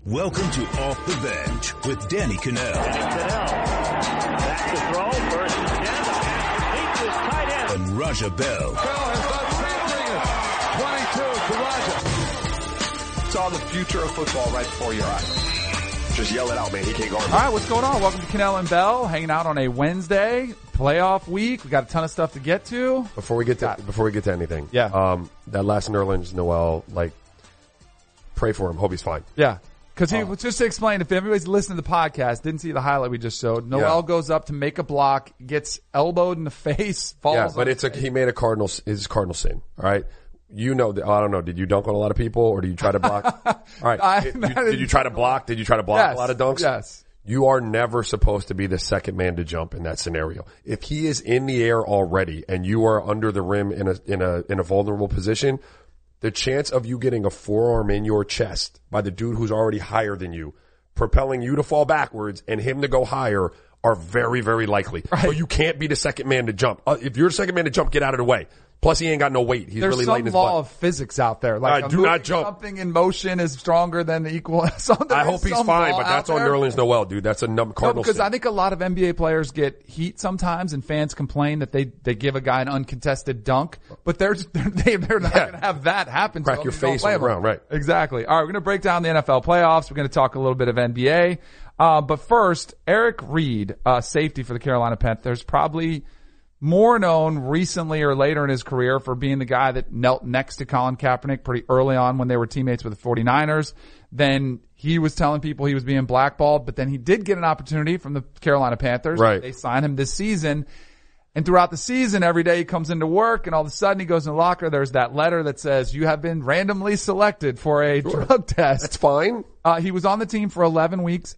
Welcome to Off the Bench with Danny Cannell. Back to throw, first and 10, the pass complete to his tight end. And Raja Bell. Bell has done 22 to Raja. Saw the future of football right before your eyes. Just yell it out, man. He can't guard me. All right, what's going on? Welcome to Cannell and Bell, hanging out on a Wednesday, playoff week. We got a ton of stuff to get to. Before we get to anything, yeah. That last Nerlens Noel, pray for him. Hope he's fine. Yeah. Because just to explain, if everybody's listening to the podcast, didn't see the highlight we just showed, Noel goes up to make a block, gets elbowed in the face, falls. Yeah, but he made his cardinal sin. All right. You know, I don't know. Did you dunk on a lot of people, or did you try to block? All right. Did you try to block? Did you try to block a lot of dunks? Yes. You are never supposed to be the second man to jump in that scenario. If he is in the air already and you are under the rim in a vulnerable position, the chance of you getting a forearm in your chest by the dude who's already higher than you, propelling you to fall backwards and him to go higher, are very, very likely. Right. So you can't be the second man to jump. If you're the second man to jump, get out of the way. Plus, he ain't got no weight. He's really light in his butt. There's some law of physics out there. Do not jump. Something in motion is stronger than the equal. I hope he's fine, but that's on Nerlens Noel, dude. That's a cardinal because sin. I think a lot of NBA players get heat sometimes, and fans complain that they give a guy an uncontested dunk, but they're not going to have that happen. Crack your face on the ground, right? Exactly. All right, we're going to break down the NFL playoffs. We're going to talk a little bit of NBA. But first, Eric Reid, safety for the Carolina Panthers, probably more known recently or later in his career for being the guy that knelt next to Colin Kaepernick pretty early on when they were teammates with the 49ers. Then he was telling people he was being blackballed, but then he did get an opportunity from the Carolina Panthers. Right. They signed him this season. And throughout the season, every day he comes into work and all of a sudden he goes in the locker. There's that letter that says, you have been randomly selected for a drug test. That's fine. He was on the team for 11 weeks.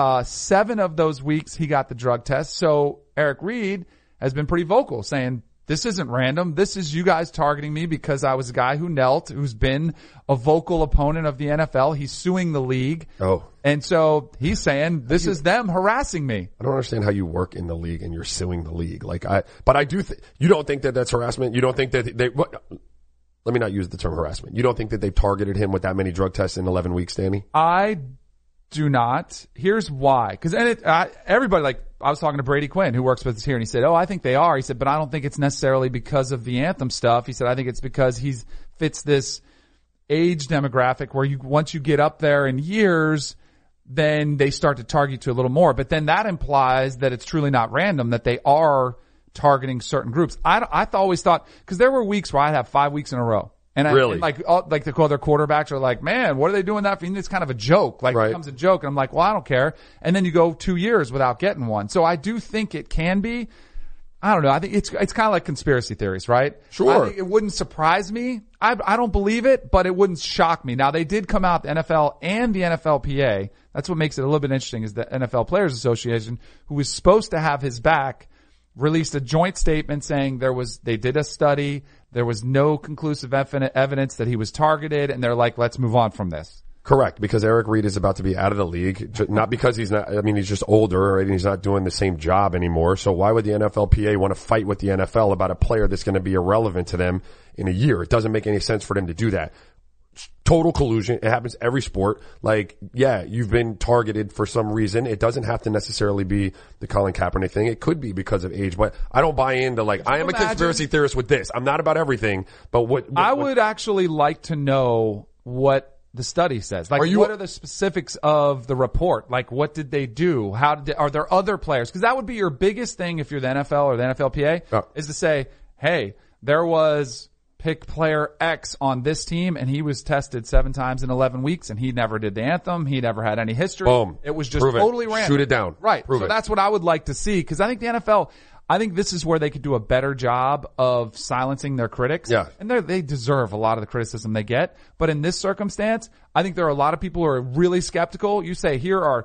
7 of those weeks he got the drug test. So Eric Reid has been pretty vocal saying, this isn't random. This is you guys targeting me because I was a guy who knelt, who's been a vocal opponent of the NFL. He's suing the league. Oh. And so he's saying, this is them harassing me. I don't understand how you work in the league and you're suing the league. But I do you don't think that that's harassment? You don't think that let me not use the term harassment. You don't think that they've targeted him with that many drug tests in 11 weeks, Danny? I do not. Here's why. Cause everybody, I was talking to Brady Quinn, who works with us here, and he said, I think they are. He said, but I don't think it's necessarily because of the anthem stuff. He said, I think it's because he fits this age demographic where once you get up there in years, then they start to target you a little more. But then that implies that it's truly not random, that they are targeting certain groups. I always thought, cause there were weeks where I'd have 5 weeks in a row. And really? Like the other quarterbacks are like, man, what are they doing that for? It's kind of a joke. It becomes a joke. And I'm like, well, I don't care. And then you go 2 years without getting one. So I do think it can be. I don't know. I think it's kind of like conspiracy theories, right? Sure. I think it wouldn't surprise me. I don't believe it, but it wouldn't shock me. Now they did come out, the NFL and the NFLPA. That's what makes it a little bit interesting is the NFL Players Association, who was supposed to have his back, released a joint statement saying they did a study. There was no conclusive evidence that he was targeted, and they're like, let's move on from this. Correct, because Eric Reid is about to be out of the league, not because he's just older, right, and he's not doing the same job anymore. So why would the NFLPA want to fight with the NFL about a player that's going to be irrelevant to them in a year? It doesn't make any sense for them to do that. Total collusion. It happens every sport. You've been targeted for some reason. It doesn't have to necessarily be the Colin Kaepernick thing. It could be because of age, but I don't buy into I am a conspiracy theorist with this. I'm not about everything, but what I would actually like to know what the study says. What are the specifics of the report? What did they do? Are there other players? Because that would be your biggest thing if you're the NFL or the NFLPA, is to say, hey, there was pick player X on this team, and he was tested 7 times in 11 weeks, and he never did the anthem. He never had any history. Boom. It was just Prove totally it. random. Shoot it down. Right. Prove it. That's what I would like to see, because I think the NFL, this is where they could do a better job of silencing their critics. Yeah. And they deserve a lot of the criticism they get. But in this circumstance, I think there are a lot of people who are really skeptical. You say,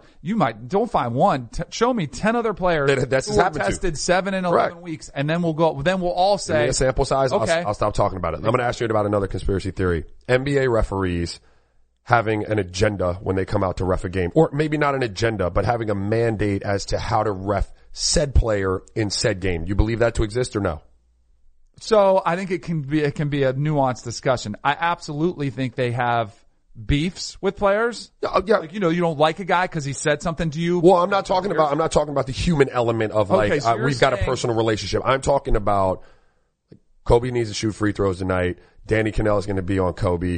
don't find one. Show me 10 other players who were tested 7 in 11 weeks. And then we'll all say, give me a sample size. Okay. I'll stop talking about it. I'm going to ask you about another conspiracy theory. NBA referees having an agenda when they come out to ref a game, or maybe not an agenda, but having a mandate as to how to ref said player in said game. You believe that to exist or no? So I think it can be a nuanced discussion. I absolutely think they have beefs with players? Yeah. Like, you don't like a guy because he said something to you? Well, I'm not talking about the human element of Okay, so we've got a personal relationship. I'm talking about Kobe needs to shoot free throws tonight. Danny Kanell is going to be on Kobe.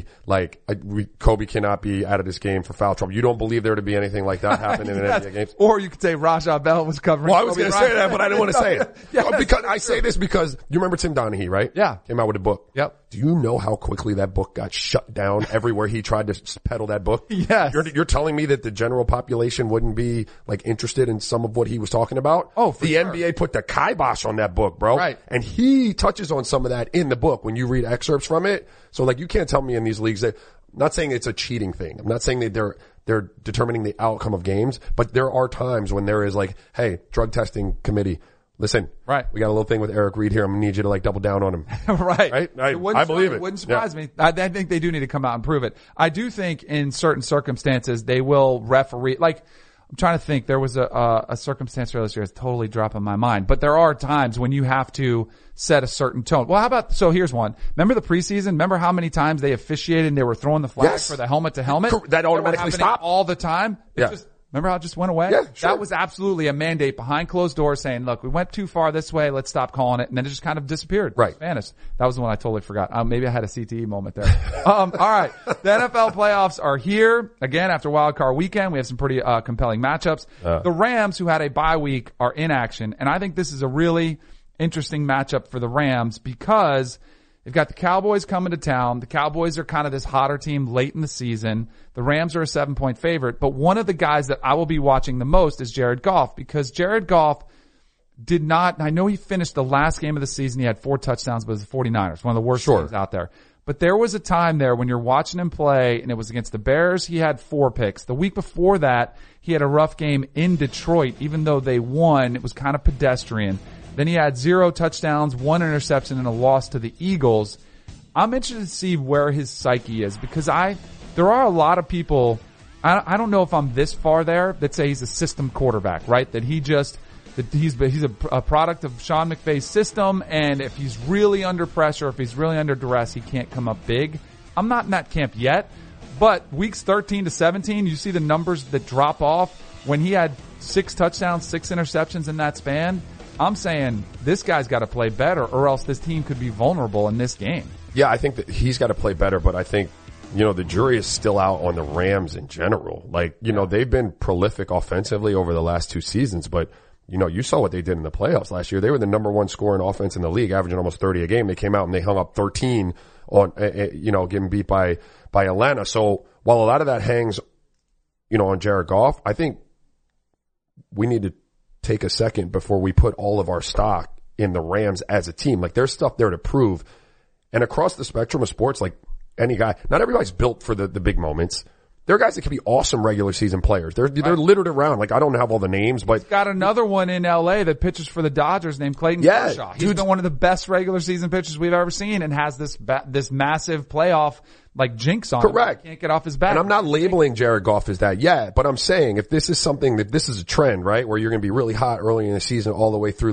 Kobe cannot be out of this game for foul trouble. You don't believe there to be anything like that happening in NBA games? Or you could say Rajah Bell was covering. Well, I was going to say that, but I didn't want to say it. Yes. Because I say this because you remember Tim Donaghy, right? Yeah. Came out with a book. Yep. Do you know how quickly that book got shut down everywhere he tried to peddle that book? Yes. You're telling me that the general population wouldn't be interested in some of what he was talking about? Oh, for sure. NBA put the kibosh on that book, bro. Right. And he touches on some of that in the book when you read excerpts from it. So you can't tell me in these leagues that, I'm not saying it's a cheating thing. I'm not saying that they're determining the outcome of games, but there are times when there is hey, drug testing committee, listen, right. We got a little thing with Eric Reed here. I'm gonna need you to double down on him. Right. I believe it. It wouldn't surprise me. I think they do need to come out and prove it. I do think in certain circumstances they will referee, I'm trying to think. There was a circumstance earlier this year that's totally dropping my mind. But there are times when you have to set a certain tone. Well, so here's one. Remember the preseason? Remember how many times they officiated and they were throwing the flag for the helmet to helmet? That automatically stopped all the time. Remember how it just went away? Yeah, sure. That was absolutely a mandate behind closed doors saying, look, we went too far this way. Let's stop calling it. And then it just kind of disappeared. Right. Vanished. That was the one I totally forgot. Maybe I had a CTE moment there. All right. The NFL playoffs are here. Again, after Wild Card weekend, we have some pretty compelling matchups. The Rams, who had a bye week, are in action. And I think this is a really interesting matchup for the Rams because they've got the Cowboys coming to town. The Cowboys are kind of this hotter team late in the season. The Rams are a 7-point favorite. But one of the guys that I will be watching the most is Jared Goff because Jared Goff did not, I know he finished the last game of the season. He had 4 touchdowns, but it was the 49ers, one of the worst teams out there. But there was a time there when you're watching him play and it was against the Bears. He had 4 picks. The week before that, he had a rough game in Detroit. Even though they won, it was kind of pedestrian. Then he had 0 touchdowns, 1 interception, and a loss to the Eagles. I'm interested to see where his psyche is because there are a lot of people, I don't know if I'm this far there, that say he's a system quarterback, right? That he's a product of Sean McVay's system, and if he's really under pressure, if he's really under duress, he can't come up big. I'm not in that camp yet, but weeks 13 to 17, you see the numbers that drop off when he had 6 touchdowns, 6 interceptions in that span. I'm saying this guy's got to play better or else this team could be vulnerable in this game. Yeah, I think that he's got to play better, but I think, the jury is still out on the Rams in general. They've been prolific offensively over the last 2 seasons, but, you saw what they did in the playoffs last year. They were the number 1 scoring offense in the league, averaging almost 30 a game. They came out and they hung up 13 on, getting beat by Atlanta. So while a lot of that hangs, on Jared Goff, I think we need to take a second before we put all of our stock in the Rams as a team. There's stuff there to prove. And across the spectrum of sports, any guy, not everybody's built for the big moments. There are guys that can be awesome regular season players. They're littered around. I don't have all the names, but. He's got another one in LA that pitches for the Dodgers named Clayton Kershaw. He's been one of the best regular season pitchers we've ever seen and has this massive playoff jinx on him. Correct. He can't get off his back. And I'm not labeling Jared Goff as that yet, but I'm saying if this is something that this is a trend, right, where you're going to be really hot early in the season all the way through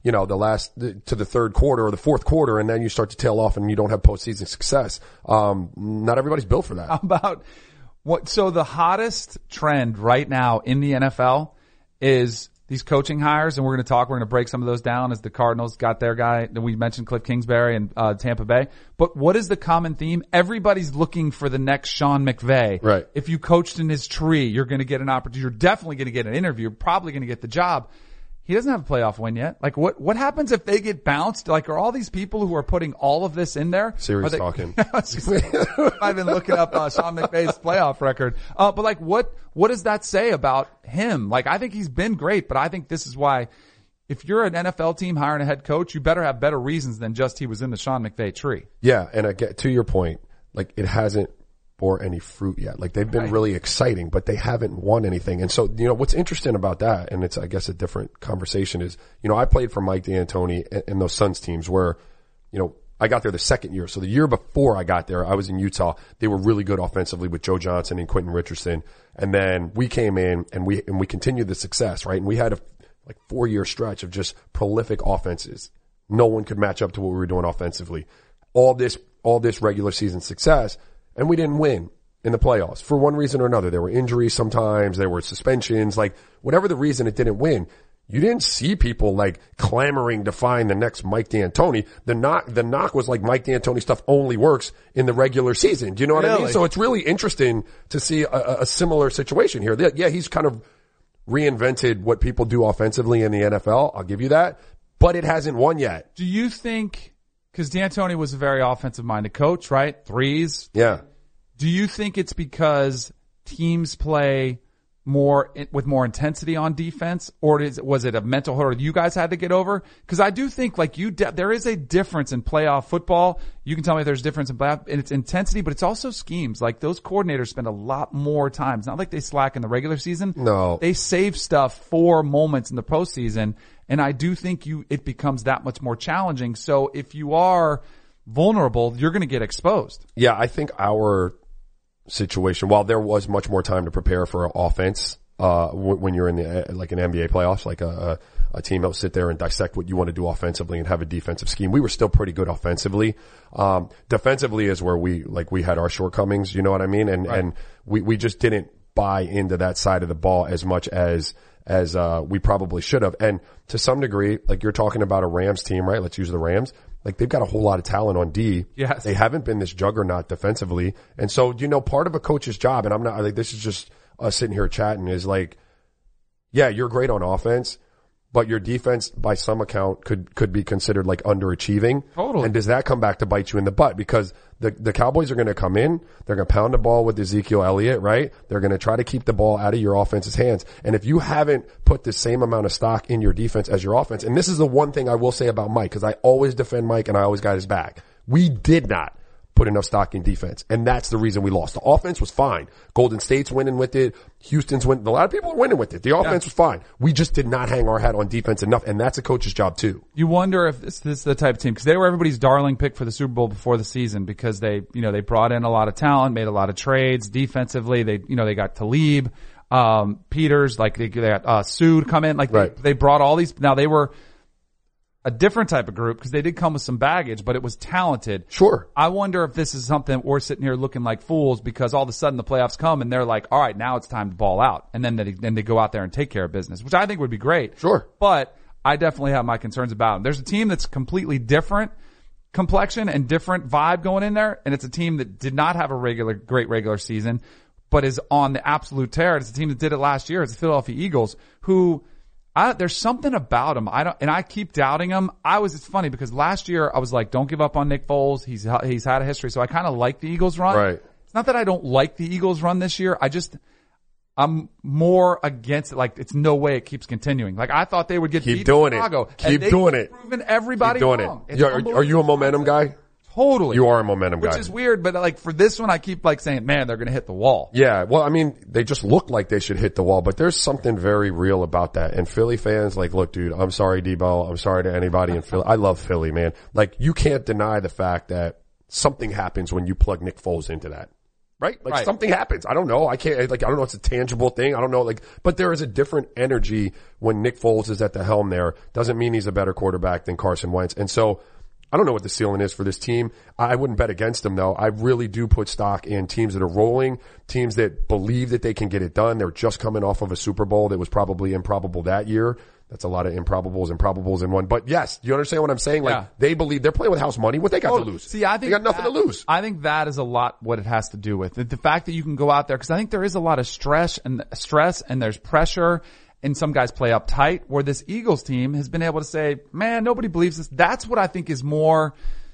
to the third quarter or the fourth quarter, and then you start to tail off and you don't have postseason success. Not everybody's built for that. How about so the hottest trend right now in the NFL is these coaching hires, and we're going to break some of those down as the Cardinals got their guy that we mentioned, Cliff Kingsbury and Tampa Bay. But what is the common theme? Everybody's looking for the next Sean McVay. Right. If you coached in his tree, you're going to get an opportunity. You're definitely going to get an interview. You're probably going to get the job. He doesn't have a playoff win yet. What happens if they get bounced? Are all these people who are putting all of this in there? Serious talking. I've been looking up Sean McVay's playoff record. But what does that say about him? I think he's been great, but I think this is why if you're an NFL team hiring a head coach, you better have better reasons than just he was in the Sean McVay tree. Yeah, and I get to your point, it hasn't bore any fruit yet. They've been really exciting, but they haven't won anything. And so, what's interesting about that, and it's, I guess, a different conversation is, I played for Mike D'Antoni and those Suns teams where, I got there the second year. So the year before I got there, I was in Utah. They were really good offensively with Joe Johnson and Quentin Richardson. And then we came in and we continued the success, right? And we had a 4-year stretch of just prolific offenses. No one could match up to what we were doing offensively. All this regular season success. And we didn't win. in the playoffs for one reason or another. There were injuries sometimes, there were suspensions, like whatever the reason it didn't win. You didn't see people like clamoring to find the next Mike D'Antoni. The knock was like Mike D'Antoni stuff only works in the regular season. Do you know what I mean? So it's really interesting to see a similar situation here. Yeah, he's kind of reinvented what people do offensively in the NFL. I'll give you that, but it hasn't won yet. Do you think, because D'Antoni was a very offensive-minded coach, right? Threes. Yeah. Do you think it's because teams play with more intensity on defense, or was it a mental hurdle you guys had to get over? Because I do think like there is a difference in playoff football. You can tell me there's a difference in playoff, and it's intensity, but it's also schemes. Like those coordinators spend a lot more time. It's not like they slack in the regular season. No. They save stuff for moments in the postseason, and I do think it becomes that much more challenging. So if you are vulnerable, you're going to get exposed. Yeah, I think our situation, while there was much more time to prepare for offense, when you're in like an NBA playoffs, like a team that will sit there and dissect what you want to do offensively and have a defensive scheme. We were still pretty good offensively. Defensively is where we had our shortcomings, you know what I mean? And we just didn't buy into that side of the ball as much as we probably should have. And to some degree, like you're talking about a Rams team, right? Let's use the Rams. Like they've got a whole lot of talent on D. Yes. They haven't been this juggernaut defensively. And so, part of a coach's job, and I'm not like, this is just us sitting here chatting, is like, yeah, you're great on offense, but your defense by some account could be considered like underachieving. Totally. And does that come back to bite you in the butt? Because the Cowboys are going to come in, they're going to pound the ball with Ezekiel Elliott, right? They're going to try to keep the ball out of your offense's hands. And if you haven't put the same amount of stock in your defense as your offense, and this is the one thing I will say about Mike, because I always defend Mike and I always got his back. We did not put enough stock in defense. And that's the reason we lost. The offense was fine. Golden State's winning with it. Houston's winning. A lot of people are winning with it. The offense was fine. We just did not hang our hat on defense enough. And that's a coach's job too. You wonder if this is the type of team, because they were everybody's darling pick for the Super Bowl before the season, because they brought in a lot of talent, made a lot of trades defensively. They got Talib, Peters, like they got, Sood come in. Like they brought all these. Now they were a different type of group because they did come with some baggage, but it was talented. Sure. I wonder if this is something we're sitting here looking like fools because all of a sudden the playoffs come and they're like, all right, now it's time to ball out. And then they go out there and take care of business, which I think would be great. Sure. But I definitely have my concerns about them. There's a team that's completely different complexion and different vibe going in there. And it's a team that did not have a great regular season, but is on the absolute tear. It's a team that did it last year. It's the Philadelphia Eagles, who there's something about them. I keep doubting them. It's funny because last year I was like, don't give up on Nick Foles. He's had a history. So I kind of like the Eagles run. Right. It's not that I don't like the Eagles run this year. I'm more against it. Like, it's no way it keeps continuing. Like, I thought they would get beat in Chicago. Keep doing it. Proven everybody wrong. Are you a momentum guy? Totally. You are a momentum guy. Which is weird, but like for this one, I keep like saying, man, they're going to hit the wall. Yeah. Well, I mean, they just look like they should hit the wall, but there's something very real about that. And Philly fans, like, look, dude, I'm sorry, Debo. I'm sorry to anybody in Philly. I love Philly, man. Like, you can't deny the fact that something happens when you plug Nick Foles into that. Right? Like something happens. I don't know. I don't know. It's a tangible thing. I don't know. But there is a different energy when Nick Foles is at the helm there. Doesn't mean he's a better quarterback than Carson Wentz. And so, I don't know what the ceiling is for this team. I wouldn't bet against them though. I really do put stock in teams that are rolling, teams that believe that they can get it done. They're just coming off of a Super Bowl that was probably improbable that year. That's a lot of improbables in one. But yes, you understand what I'm saying? Like, they believe they're playing with house money. What they got to lose? See, I think they got nothing to lose. I think that is a lot what it has to do with the fact that you can go out there, because I think there is a lot of stress and there's pressure. And some guys play uptight, where this Eagles team has been able to say, man, nobody believes this. That's what I think is more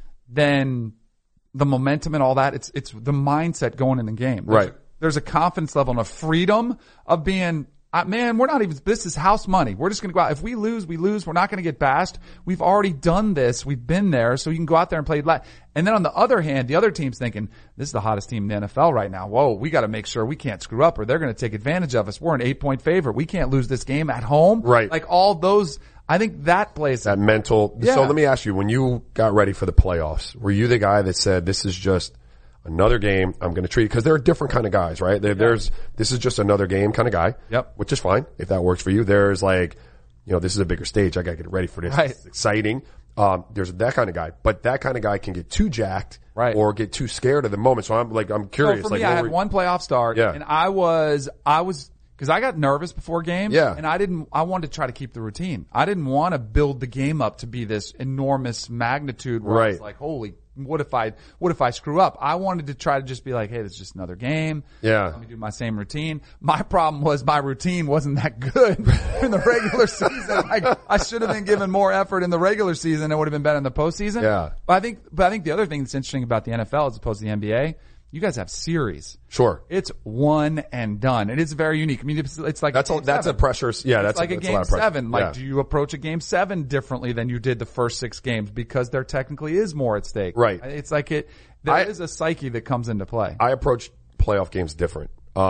than the momentum and all that. It's the mindset going in the game. There's a confidence level and a freedom of being, man, this is house money. We're just going to go out. If we lose, we lose. We're not going to get bashed. We've already done this. We've been there. So you can go out there and play. And then on the other hand, the other team's thinking, this is the hottest team in the NFL right now. Whoa, we got to make sure we can't screw up or they're going to take advantage of us. We're an 8-point favorite. We can't lose this game at home. Right. Like all those, I think that plays. That mental. Yeah. So let me ask you, when you got ready for the playoffs, were you the guy that said, this is just another game I'm going to treat? Because there are different kind of guys, right? This is just another game kind of guy. Yep. Which is fine if that works for you. There's like, this is a bigger stage. I got to get ready for this. Right. It's exciting. There's that kind of guy, but that kind of guy can get too jacked Right. or get too scared at the moment. So I'm curious. So for me, I had one playoff start, and I was, because I got nervous before games, and I wanted to try to keep the routine. I didn't want to build the game up to be this enormous magnitude where I was like, holy, what if I screw up? I wanted to try to just be like, hey, this is just another game. Yeah. Let me do my same routine. My problem was my routine wasn't that good in the regular season. I should have been given more effort in the regular season. It would have been better in the postseason. Yeah. But I think the other thing that's interesting about the NFL as opposed to the NBA, you guys have series. Sure. It's one and done. It is very unique. I mean, it's like that's a pressure. Yeah, it's like a game seven. Like, do you approach a game 7 differently than you did the first 6 games because there technically is more at stake? Right. It's like there is a psyche that comes into play. I approach playoff games different.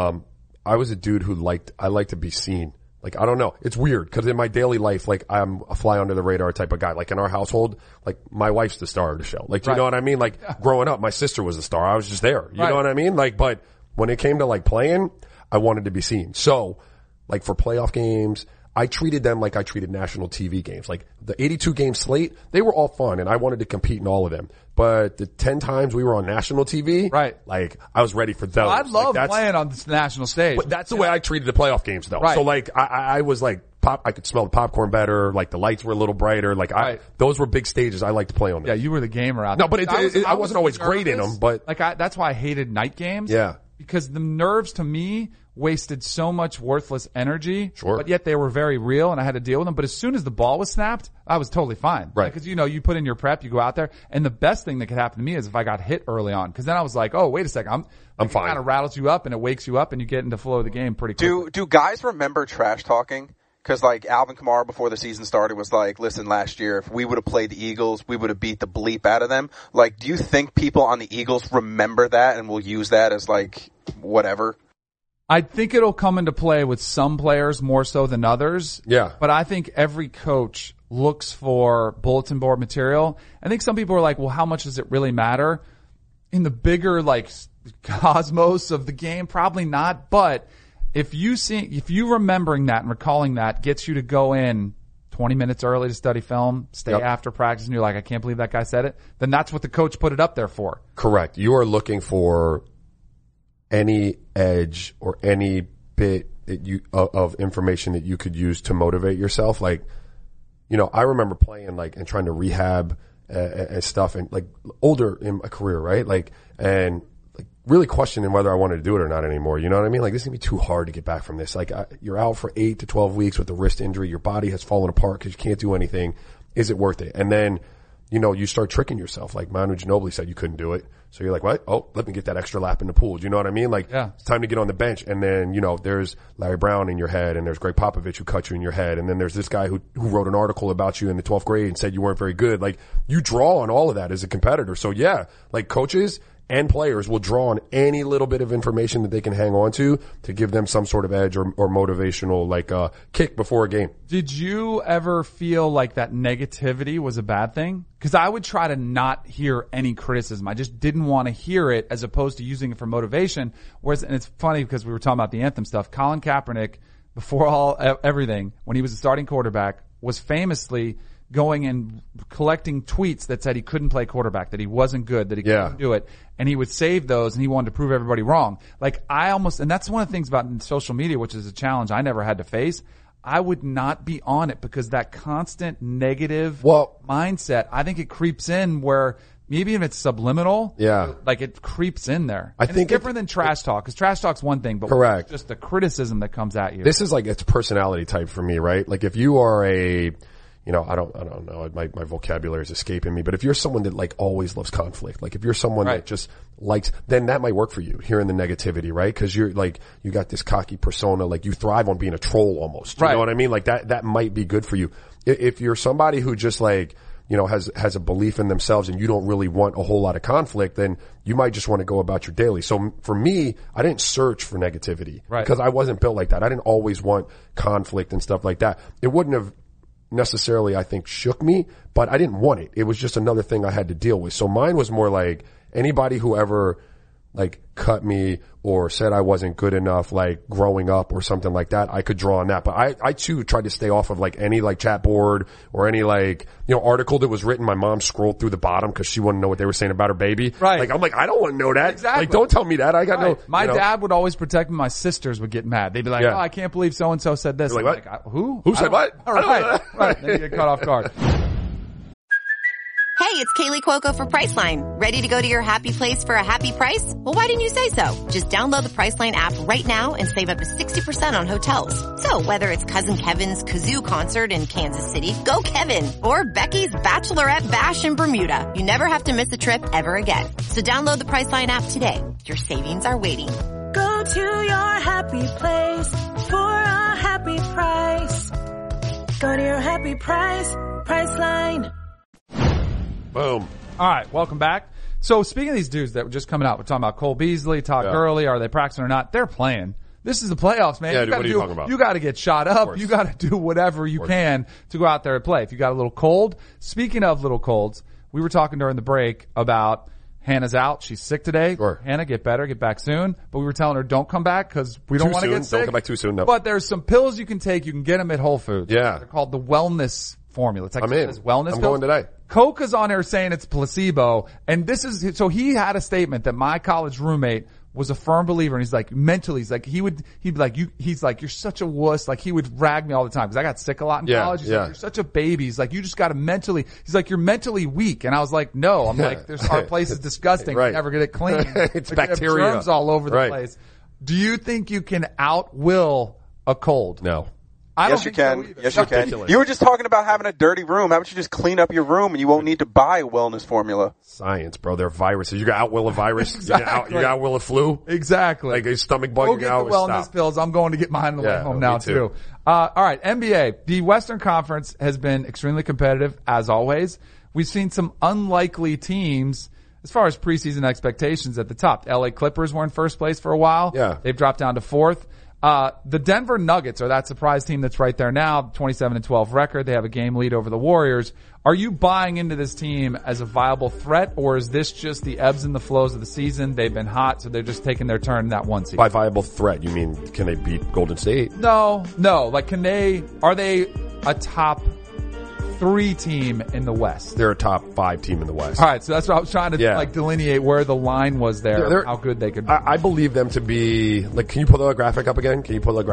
I was a dude who I like to be seen. Like, I don't know. It's weird because in my daily life, like, I'm a fly under the radar type of guy. Like, in our household, like, my wife's the star of the show. Like, do you know what I mean? Like, growing up, my sister was the star. I was just there. You know what I mean? Like, but when it came to like playing, I wanted to be seen. So, like, for playoff games, I treated them like I treated national TV games. Like, the 82 game slate, they were all fun and I wanted to compete in all of them. But the 10 times we were on national TV, like, I was ready for those. I love playing on this national stage. But that's the way I treated the playoff games though. Right. So like, I was like, I could smell the popcorn better, like the lights were a little brighter, like those were big stages I liked to play on them. Yeah, you were the gamer out there. No, but I wasn't always great in them, but. Like that's why I hated night games. Yeah. Because the nerves to me wasted so much worthless energy. Sure. But yet they were very real and I had to deal with them. But as soon as the ball was snapped, I was totally fine. Right. Because, you put in your prep, you go out there. And the best thing that could happen to me is if I got hit early on. Because then I was like, oh, wait a second. I'm fine. It kind of rattles you up and it wakes you up and you get into the flow of the game pretty quickly. Do guys remember trash talking? Because like Alvin Kamara before the season started was like, listen, last year if we would have played the Eagles, we would have beat the bleep out of them. Like, do you think people on the Eagles remember that and will use that as like whatever? I think it'll come into play with some players more so than others. Yeah. But I think every coach looks for bulletin board material. I think some people are like, well, how much does it really matter? In the bigger like cosmos of the game, probably not. But if you remembering that and recalling that gets you to go in 20 minutes early to study film, stay after practice, and you're like, I can't believe that guy said it, then that's what the coach put it up there for. Correct. You are looking for any edge or any bit that of information that you could use to motivate yourself. Like, I remember playing like and trying to rehab and stuff and like older in my career, right? Like, and like really questioning whether I wanted to do it or not anymore. You know what I mean? Like, this is gonna be too hard to get back from this. Like, you're out for 8 to 12 weeks with a wrist injury. Your body has fallen apart because you can't do anything. Is it worth it? And then, you start tricking yourself. Like Manu Ginobili said you couldn't do it. So you're like, what? Oh, let me get that extra lap in the pool. Do you know what I mean? Like, It's time to get on the bench. And then, there's Larry Brown in your head and there's Greg Popovich who cut you in your head. And then there's this guy who wrote an article about you in the 12th grade and said you weren't very good. Like, you draw on all of that as a competitor. So yeah, like coaches and players will draw on any little bit of information that they can hang on to give them some sort of edge or motivational like kick before a game. Did you ever feel like that negativity was a bad thing? Because I would try to not hear any criticism. I just didn't want to hear it as opposed to using it for motivation. Whereas, and it's funny because we were talking about the anthem stuff. Colin Kaepernick, before everything, when he was a starting quarterback, was famously going and collecting tweets that said he couldn't play quarterback, that he wasn't good, that he couldn't do it. And he would save those and he wanted to prove everybody wrong. Like and that's one of the things about social media, which is a challenge I never had to face. I would not be on it because that constant negative mindset, I think it creeps in where maybe if it's subliminal, like it creeps in there. I think it's different than trash talk, because trash talk's one thing, but correct. Just the criticism that comes at you. This is like, it's personality type for me, right? Like if you are I don't know. My vocabulary is escaping me, but if you're someone that like always loves conflict, like if you're someone that just likes, then that might work for you, hearing the negativity, right? Cause you're like, you got this cocky persona, like you thrive on being a troll almost. You know what I mean? Like that might be good for you. If you're somebody who just like, has a belief in themselves and you don't really want a whole lot of conflict, then you might just want to go about your daily. So for me, I didn't search for negativity because I wasn't built like that. I didn't always want conflict and stuff like that. It wouldn't have necessarily, I think, shook me, but I didn't want it. It was just another thing I had to deal with. So mine was more like anybody who ever, like cut me or said I wasn't good enough, like growing up or something like that, I could draw on that. But I too tried to stay off of like any like chat board or any like, article that was written. My mom scrolled through the bottom because she wanted to know what they were saying about her baby. Right. Like, I'm like, I don't want to know that. Exactly. Like, don't tell me that. I got no. My dad would always protect me. My sisters would get mad. They'd be like, Yeah. "Oh, I can't believe so and so said this." You're I'm like, like, who? Who said what? All right. Right. Then you get caught off guard. Hey, it's Kaylee Cuoco for Priceline. Ready to go to your happy place for a happy price? Well, why didn't you say so? Just download the Priceline app right now and save up to 60% on hotels. So whether it's Cousin Kevin's Kazoo Concert in Kansas City, go Kevin, or Becky's Bachelorette Bash in Bermuda, you never have to miss a trip ever again. So download the Priceline app today. Your savings are waiting. Go to your happy place for a happy price. Go to your happy price, Priceline. Boom. All right, welcome back. So speaking of these dudes that were just coming out, we're talking about Cole Beasley, Todd Gurley. Are they practicing or not? They're playing. This is the playoffs, man. Yeah, dude, what are you talking about? You got to get shot up. You got to do whatever you can to go out there and play. If you got a little cold, speaking of little colds, we were talking during the break about Hannah's out. She's sick today. Sure. Hannah, get better, get back soon. But we were telling her, don't come back because we don't want to get sick. Don't come back too soon, no. But there's some pills you can take. You can get them at Whole Foods. Yeah. They're called the Wellness Formula. It's like I'm in. Wellness I'm pills. going today. Coca's on here saying it's placebo. And this is, so he had a statement that my college roommate was a firm believer. And he's like, mentally, he'd be like, he's like, you're such a wuss. Like he would rag me all the time because I got sick a lot in college. He's like, you're such a baby. He's like, you just got to mentally, he's like, you're mentally weak. And I was like, no, I'm like, our place is disgusting. Right. We never get it clean. It's like, bacteria. Germs all over the Right. place. Do you think you can outwill a cold? No. I don't Yes, you think so can. either. Yes, you can. Ridiculous. You were just talking about having a dirty room. How about you just clean up your room and you won't need to buy a wellness formula? Science, bro. They're viruses. You got outwill a virus. Exactly. You got outwill a flu. Exactly. Like a stomach bug. Go you get got the wellness stop. pills. I'm going to get mine on the way home me now too. too. All right, NBA. The Western Conference has been extremely competitive as always. We've seen some unlikely teams as far as preseason expectations at the top. LA Clippers were in first place for a while. Yeah. They've dropped down to fourth. The Denver Nuggets are that surprise team that's right there now, 27-12 record. They have a game lead over the Warriors. Are you buying into this team as a viable threat, or is this just the ebbs and the flows of the season? They've been hot, so they're just taking their turn in that one season. By viable threat, you mean can they beat Golden State? No. Like, are they a top 3 team in the West? They're a top 5 team in the West. All right, so that's what I was trying to Yeah. delineate where the line was there, They're- how good they could be. I believe them to be, like, can you pull the graphic up again?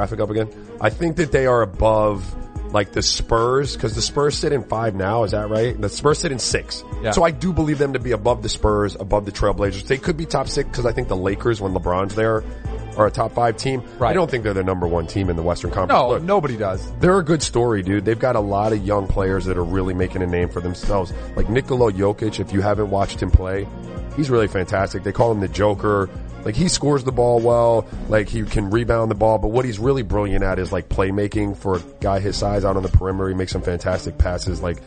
I think that they are above, like, the Spurs, because the Spurs sit in 5 now, is that right? The Spurs sit in 6. Yeah. So I do believe them to be above the Spurs, above the Trailblazers. They could be top 6, because I think the Lakers, when LeBron's there, are a top 5 team. Right. I don't think they're the number 1 team in the Western Conference. No, Look, nobody does. they're a good story, dude. They've got a lot of young players that are really making a name for themselves. Like Nikola Jokic, if you haven't watched him play, he's really fantastic. They call him the Joker. Like, he scores the ball well. Like, he can rebound the ball. But what he's really brilliant at is, like, playmaking for a guy his size out on the perimeter. He makes some fantastic passes. Like,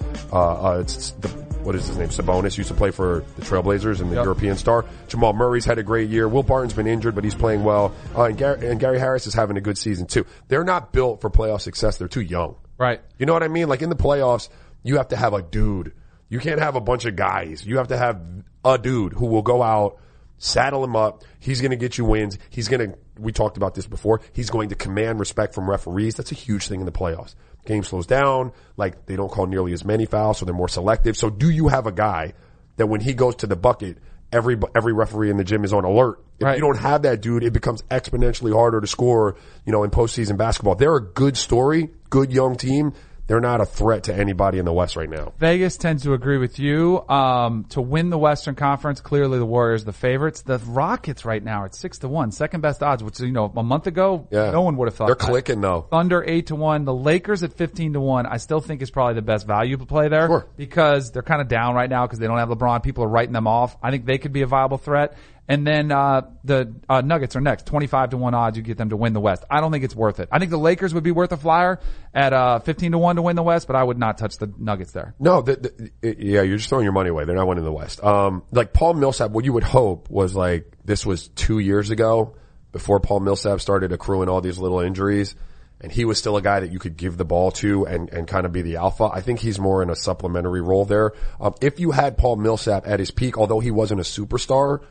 what is his name? Sabonis used to play for the Trailblazers and the European star. Jamal Murray's had a great year. Will Barton's been injured, but he's playing well. And Gary Harris is having a good season, too. They're not built for playoff success. They're too young. Right. You know what I mean? Like, in the playoffs, you have to have a dude. You can't have a bunch of guys. You have to have a dude who will go out, saddle him up. He's going to get you wins. We talked about this before. He's going to command respect from referees. That's a huge thing in the playoffs. Game slows down. Like, they don't call nearly as many fouls, so they're more selective. So do you have a guy that when he goes to the bucket, every referee in the gym is on alert? If you don't have that dude, it becomes exponentially harder to score, in postseason basketball. They're a good story, good young team. They're not a threat to anybody in the West right now. Vegas tends to agree with you. To win the Western Conference, clearly the Warriors the favorites. The Rockets right now are at 6-1, second best odds, which, a month ago, no one would have thought They're that. clicking, though. Thunder 8-1. The Lakers at 15-1. I still think is probably the best value play there. Sure. Because they're kind of down right now because they don't have LeBron. People are writing them off. I think they could be a viable threat. And then the Nuggets are next, 25-1 odds. You get them to win the West. I don't think it's worth it. I think the Lakers would be worth a flyer at 15-1 to win the West, but I would not touch the Nuggets there. No, you're just throwing your money away. They're not winning the West. Like Paul Millsap, what you would hope was like this was 2 years ago before Paul Millsap started accruing all these little injuries, and he was still a guy that you could give the ball to and kind of be the alpha. I think he's more in a supplementary role there. If you had Paul Millsap at his peak, although he wasn't a superstar,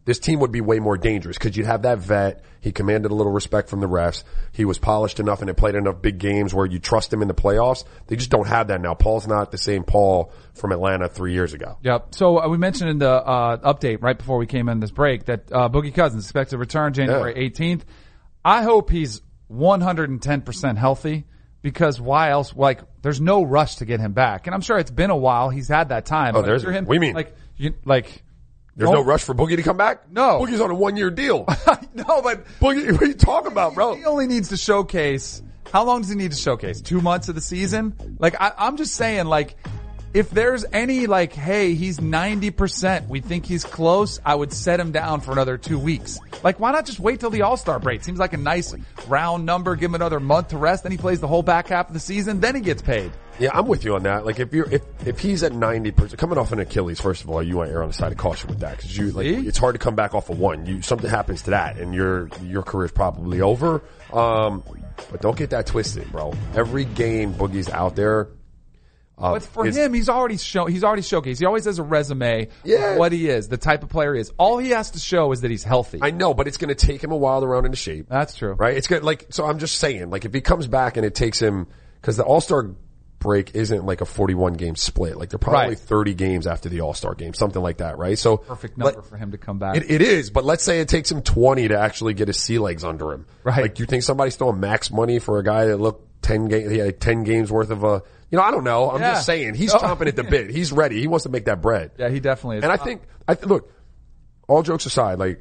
this team would be way more dangerous because you'd have that vet. He commanded a little respect from the refs. He was polished enough and had played enough big games where you trust him in the playoffs. They just don't have that now. Paul's not the same Paul from Atlanta 3 years ago. Yep. So we mentioned in the update right before we came in this break that Boogie Cousins expected to return January 18th. I hope he's 110% healthy because why else? Like, there's no rush to get him back. And I'm sure it's been a while. He's had that time. Oh, there's him. What do you mean? There's no rush for Boogie to come back? No. Boogie's on a 1-year deal. No, but Boogie, what are you talking about, bro? He only needs to showcase. How long does he need to showcase? 2 months of the season? Like, I'm just saying, like, if there's any, like, hey, he's 90%, we think he's close, I would set him down for another 2 weeks. Like, why not just wait till the All-Star break? Seems like a nice round number. Give him another month to rest. Then he plays the whole back half of the season. Then he gets paid. Yeah, I'm with you on that. Like, if he's at 90%, coming off an Achilles, first of all, you want to err on the side of caution with that. Cause it's hard to come back off of one. Something happens to that and your career's probably over. But don't get that twisted, bro. Every game Boogie's out there. But for him, he's already showcased. He always has a resume of what he is, the type of player he is. All he has to show is that he's healthy. I know, but it's going to take him a while to round into shape. That's true. Right? It's good. Like, so I'm just saying, like, if he comes back and it takes him, cause the All-Star break isn't like a 41 game split. Like, they're probably 30 games after the All-Star game, something like that, right? So. Perfect number for him to come back. It is, but let's say it takes him 20 to actually get his sea legs under him. Right. Like, do you think somebody's throwing max money for a guy that looked 10 games worth of I don't know. I'm just saying. He's chomping at the bit. He's ready. He wants to make that bread. Yeah, he definitely is. And I think, look, all jokes aside, like,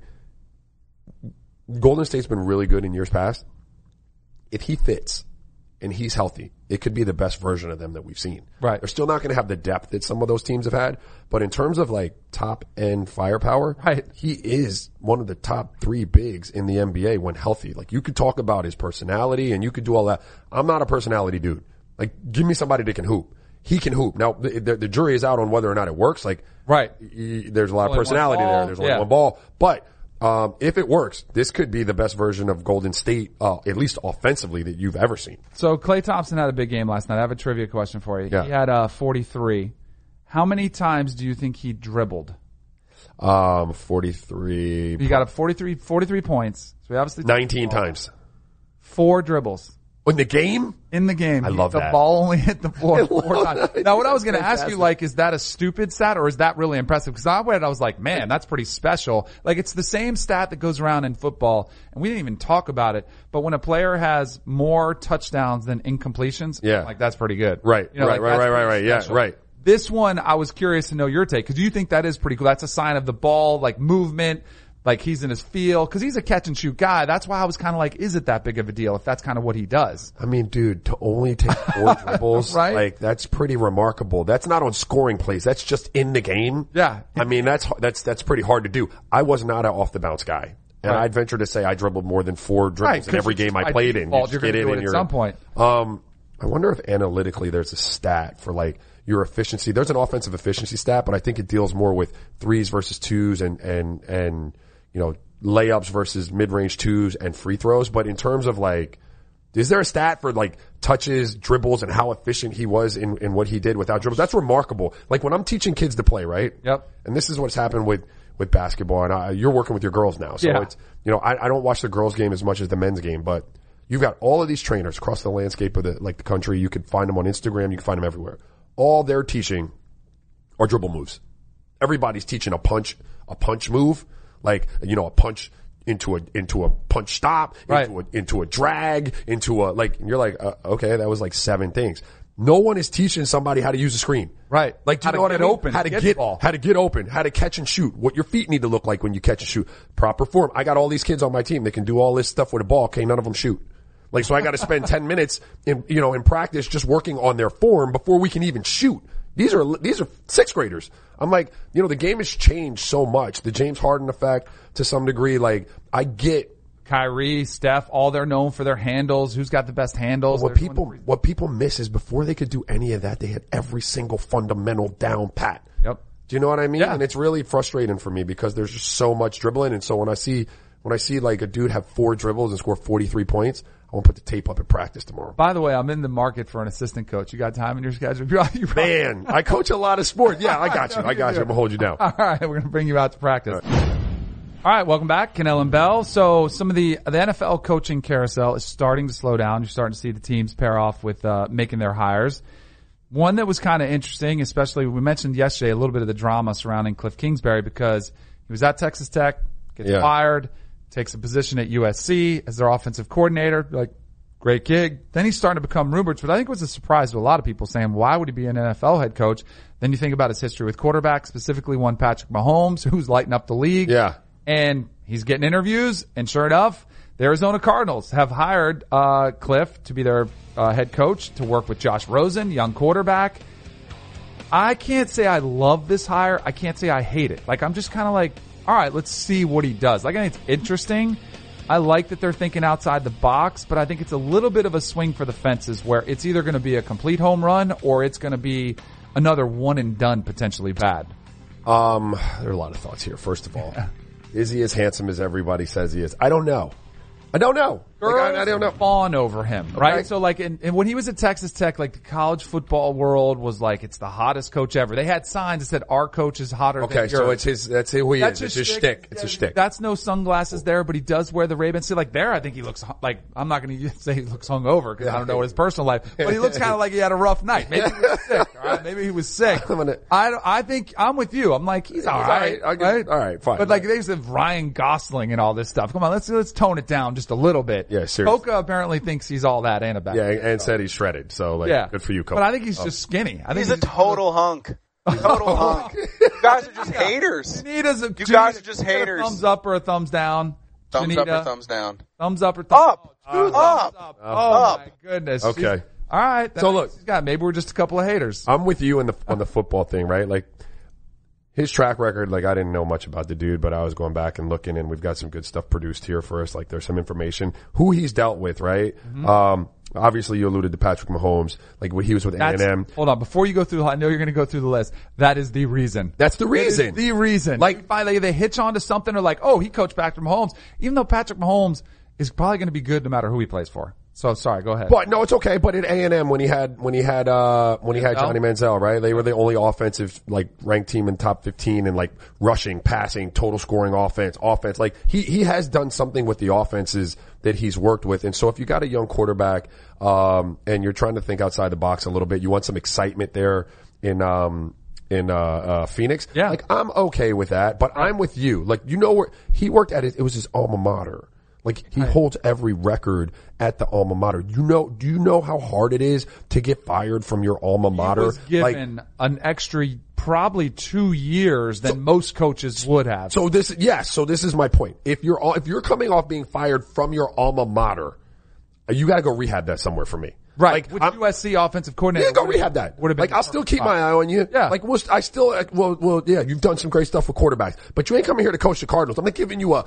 Golden State's been really good in years past. If he fits and he's healthy, it could be the best version of them that we've seen. Right. They're still not going to have the depth that some of those teams have had, but in terms of like top end firepower, he is one of the top 3 bigs in the NBA when healthy. Like, you could talk about his personality and you could do all that. I'm not a personality dude. Like, give me somebody that can hoop. He can hoop. Now, the jury is out on whether or not it works. Like, there's a lot of personality there. There's only one ball. But, if it works, this could be the best version of Golden State, at least offensively, that you've ever seen. So Klay Thompson had a big game last night. I have a trivia question for you. Yeah. He had 43. How many times do you think he dribbled? 43. He got 43 points. So he obviously 19 times. 4 dribbles. In the game? In the game. I love that. The ball only hit the floor 4 times. Now, what I was going to ask you, like, is that a stupid stat or is that really impressive? Because I was like, man, that's pretty special. Like, it's the same stat that goes around in football, and we didn't even talk about it. But when a player has more touchdowns than incompletions, like, that's pretty good. Right. Right. Yeah, right. This one, I was curious to know your take, because you think that is pretty cool. That's a sign of the ball, like, movement. Like, he's in his field, because he's a catch and shoot guy. That's why I was kind of like, is it that big of a deal if that's kind of what he does? I mean, dude, to only take 4 dribbles, right? Like, that's pretty remarkable. That's not on scoring plays. That's just in the game. Yeah. I mean, that's pretty hard to do. I was not an off the bounce guy. And I'd venture to say I dribbled more than 4 dribbles in every game I played in. You're going to do it at some point. I wonder if analytically there's a stat for like your efficiency. There's an offensive efficiency stat, but I think it deals more with 3s versus 2s and layups versus mid-range 2s and free throws. But in terms of like, is there a stat for like touches, dribbles, and how efficient he was in what he did without dribbles? That's remarkable. Like, when I'm teaching kids to play, right? Yep. And this is what's happened with basketball, and you're working with your girls now. So it's, I don't watch the girls game as much as the men's game, but you've got all of these trainers across the landscape of the country. You could find them on Instagram. You can find them everywhere. All they're teaching are dribble moves. Everybody's teaching a punch move. Like, a punch into a punch stop, into a drag, into a, like, and you're like, okay, that was like 7 things. No one is teaching somebody how to use a screen. Right. Like, do you know what I mean? How to get open, how to catch and shoot, what your feet need to look like when you catch and shoot, proper form. I got all these kids on my team that can do all this stuff with a ball. Okay, none of them shoot. Like, so I got to spend 10 minutes in practice just working on their form before we can even shoot. These are 6th graders. I'm like, the game has changed so much. The James Harden effect to some degree. Like, I get Kyrie, Steph, all they're known for their handles. Who's got the best handles? What people miss is before they could do any of that, they had every single fundamental down pat. Yep. Do you know what I mean? Yeah. And it's really frustrating for me because there's just so much dribbling. And so when I see like a dude have 4 dribbles and score 43 points, I won't put the tape up at practice tomorrow. By the way, I'm in the market for an assistant coach. You got time in your schedule? Man, I coach a lot of sports. Yeah, I got you. I'm going to hold you down. All right. We're going to bring you out to practice. All All right, welcome back, Cannell and Bell. So some of the NFL coaching carousel is starting to slow down. You're starting to see the teams pair off with making their hires. One that was kind of interesting, especially we mentioned yesterday a little bit of the drama surrounding Cliff Kingsbury because he was at Texas Tech, gets fired, takes a position at USC as their offensive coordinator, like great gig. Then he's starting to become rumored, but I think it was a surprise to a lot of people saying, why would he be an NFL head coach? Then you think about his history with quarterbacks, specifically one Patrick Mahomes, who's lighting up the league. Yeah. And he's getting interviews, and sure enough, the Arizona Cardinals have hired Cliff to be their head coach to work with Josh Rosen, young quarterback. I can't say I love this hire. I can't say I hate it. Like, I'm just kind of like, all right, let's see what he does. Like, I think it's interesting. I like that they're thinking outside the box, but I think it's a little bit of a swing for the fences where it's either going to be a complete home run or it's going to be another one and done, potentially bad. There are a lot of thoughts here. First of all, is he as handsome as everybody says he is? I don't know. I don't know. Girls I don't know. fawn over him, right? Okay. So like, and when he was at Texas Tech, like the college football world was like, it's the hottest coach ever. They had signs that said, our coach is hotter than yours. So that's who he is. It's his shtick. It's a shtick. That's no sunglasses there, but he does wear the Ray-Bans. See, like there, I think he looks like, I'm not going to say he looks hungover because I don't know what his personal life, but he looks kind of like he had a rough night. Maybe he was sick, all right? Maybe he was sick. I think I'm with you. I'm like, he's all right. All right, fine. But like they used to have Ryan Gosling and all this stuff. Come on, let's tone it down just a little bit. Yeah, seriously. Coca apparently thinks he's all that and a back. Yeah, and said he's shredded. So like, good for you, Coca. But I think he's just skinny. I think He's a total hunk. Total hunk. You guys are just haters. You guys are just haters. A thumbs up or a thumbs down? Thumbs up or thumbs down? Thumbs up or thumbs up? Up. Oh my goodness. Okay. All right. So look, maybe we're just a couple of haters. I'm with you on the football thing, right? Like his track record, like I didn't know much about the dude, but I was going back and looking, and we've got some good stuff produced here for us. Like there's some information who he's dealt with, right? Mm-hmm. Obviously you alluded to Patrick Mahomes, like when he was with A&M. Hold on, before you go through, I know you're going to go through the list. That is the reason. That's the reason. The reason. Like finally they hitch onto something or like, oh, he coached Patrick Mahomes, even though Patrick Mahomes is probably going to be good no matter who he plays for. So sorry, go ahead. But no, it's okay. But at A&M, when he had Johnny Manziel, right? They were the only offensive, like, ranked team in top 15 in like rushing, passing, total scoring offense. Like he has done something with the offenses that he's worked with. And so if you got a young quarterback, and you're trying to think outside the box a little bit, you want some excitement there in Phoenix. Yeah. Like I'm okay with that, but I'm with you. Like, you know where he worked at it was his alma mater. Like he holds every record at the alma mater. Do you know how hard it is to get fired from your alma mater? He was given an extra probably 2 years than most coaches would have. So this is my point. If you're coming off being fired from your alma mater, you got to go rehab that somewhere for me. Right. Like, with USC offensive coordinator. Yeah, go rehab that. Like, I'll still keep my eye on you. Yeah. Like, you've done some great stuff with quarterbacks, but you ain't coming here to coach the Cardinals. I'm not giving you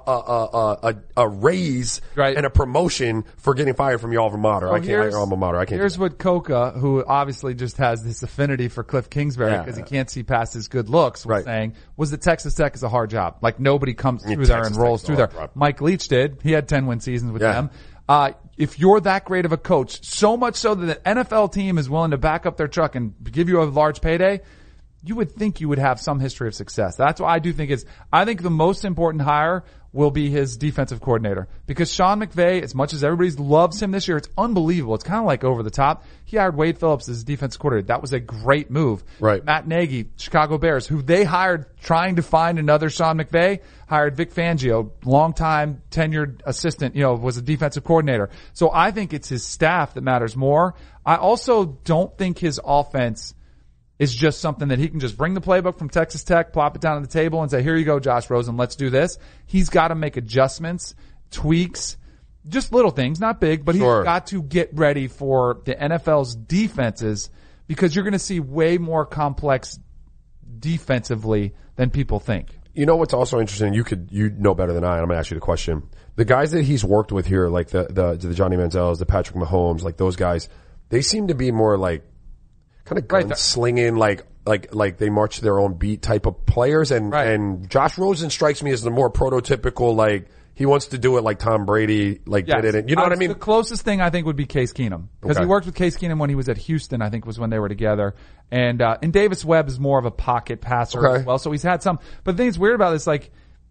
a raise and a promotion for getting fired from your alma mater. So I can't, alma mater. I can't. Here's what Coca, who obviously just has this affinity for Cliff Kingsbury because he can't see past his good looks, was saying was that Texas Tech is a hard job. Like nobody comes through there and rolls through there. Mike Leach did. He had 10 win seasons with them. If you're that great of a coach, so much so that an NFL team is willing to back up their truck and give you a large payday, you would think you would have some history of success. That's why I think the most important hire will be his defensive coordinator. Because Sean McVay, as much as everybody loves him this year, it's unbelievable. It's kind of like over the top. He hired Wade Phillips as defensive coordinator. That was a great move. Right. Matt Nagy, Chicago Bears, who they hired trying to find another Sean McVay, hired Vic Fangio, longtime tenured assistant, was a defensive coordinator. So I think it's his staff that matters more. I also don't think his offense is just something that he can just bring the playbook from Texas Tech, plop it down on the table and say, here you go, Josh Rosen, let's do this. He's got to make adjustments, tweaks, just little things, not big, but he's got to get ready for the NFL's defenses because you're going to see way more complex defensively than people think. You know what's also interesting? You know better than I. I'm going to ask you the question. The guys that he's worked with here, like the Johnny Manziels, the Patrick Mahomes, like those guys, they seem to be more like kind of gunslinging, like they march their own beat type of players. And Josh Rosen strikes me as the more prototypical, like he wants to do it like Tom Brady, did it. You know what I mean? The closest thing I think would be Case Keenum because he worked with Case Keenum when he was at Houston. I think was when they were together. And Davis Webb is more of a pocket passer as well. So he's had some. But the thing that's weird about this, like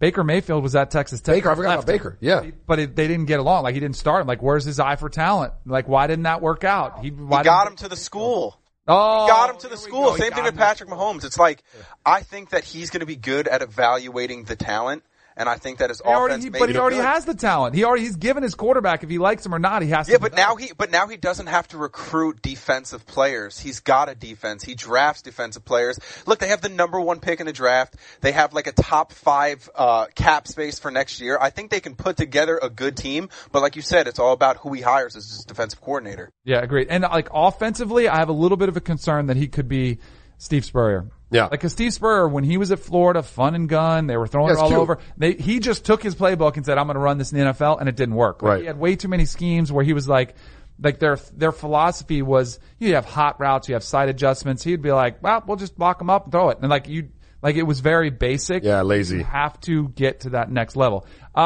Baker Mayfield was at Texas Tech. Baker, I forgot about Baker. Yeah. But they didn't get along. Like, he didn't start him. Like, where's his eye for talent? Like, why didn't that work out? He got him to the school. Oh, he got him to the school. Same thing with Patrick Mahomes. It's like, I think that he's going to be good at evaluating the talent. And I think that his offense but he already has the talent. He's given his quarterback, if he likes him or not, he has to. Yeah, but now he doesn't have to recruit defensive players. He's got a defense. He drafts defensive players. Look, they have the number 1 pick in the draft. They have like a top 5 cap space for next year. I think they can put together a good team. But like you said, it's all about who he hires as his defensive coordinator. Yeah, agreed. And like offensively, I have a little bit of a concern that he could be Steve Spurrier. Yeah. Like, 'cause Steve Spurrier, when he was at Florida, fun and gun, they were throwing it all over. He just took his playbook and said, I'm going to run this in the NFL, and it didn't work. Like, right. He had way too many schemes where he was like their philosophy was, you have hot routes, you have side adjustments. He'd be like, well, we'll just block them up and throw it. And it was very basic. Yeah, lazy. You have to get to that next level.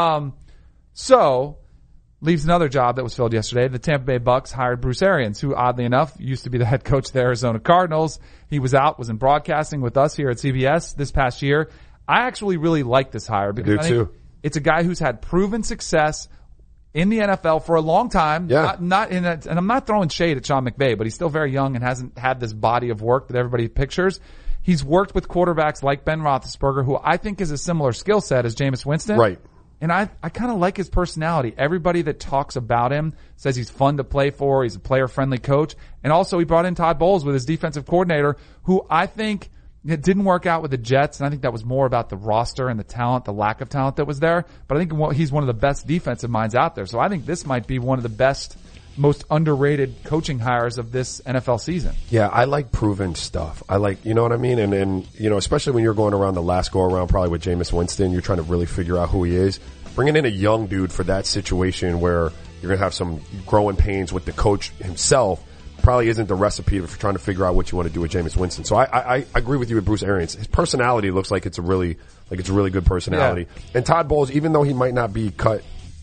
So, leaves another job that was filled yesterday. The Tampa Bay Bucks hired Bruce Arians, who oddly enough used to be the head coach of the Arizona Cardinals. He was in broadcasting with us here at CBS this past year. I actually really like this hire because I think it's a guy who's had proven success in the NFL for a long time. Yeah. And I'm not throwing shade at Sean McVay, but he's still very young and hasn't had this body of work that everybody pictures. He's worked with quarterbacks like Ben Roethlisberger, who I think is a similar skill set as Jameis Winston. Right. And I kind of like his personality. Everybody that talks about him says he's fun to play for. He's a player-friendly coach. And also he brought in Todd Bowles with his defensive coordinator, who I think it didn't work out with the Jets. And I think that was more about the roster and the talent, the lack of talent that was there. But I think he's one of the best defensive minds out there. So I think this might be one of the best, most underrated coaching hires of this NFL season. Yeah, I like proven stuff. I like, you know what I mean? And you know, especially when you're going around the last go around probably with Jameis Winston, you're trying to really figure out who he is. Bringing in a young dude for that situation where you're going to have some growing pains with the coach himself probably isn't the recipe if you're trying to figure out what you want to do with Jameis Winston. So I agree with you with Bruce Arians. His personality looks like it's a really good personality. Yeah. And Todd Bowles, even though he might not be cut